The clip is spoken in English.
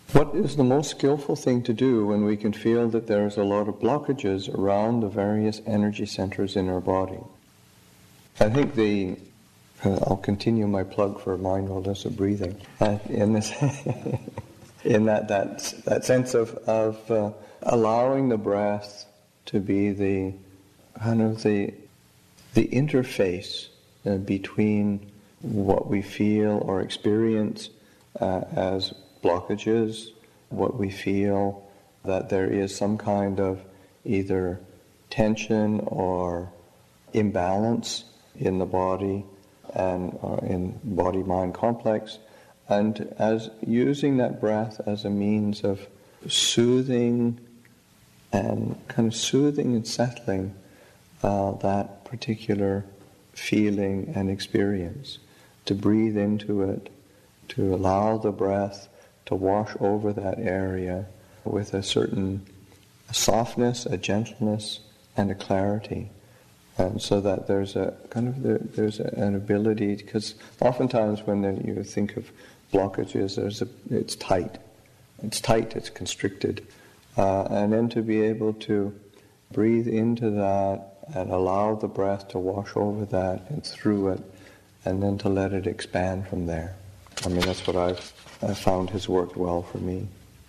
What is the most skillful thing to do when we can feel that there's a lot of blockages around the various energy centers in our body? I think I'll continue my plug for mindfulness of breathing. In this, in that sense of allowing the breath to be the kind of the interface between what we feel or experience as blockages, what we feel that there is some kind of either tension or imbalance in the body and in body-mind complex, and as using that breath as a means of soothing and settling that particular feeling and experience, to breathe into it, to allow the breath to wash over that area with a certain softness, a gentleness, and a clarity. And so that there's an ability, because oftentimes when you think of blockages, it's tight, it's constricted, and then to be able to breathe into that and allow the breath to wash over that and through it, and then to let it expand from there. I mean, that's what I've found has worked well for me.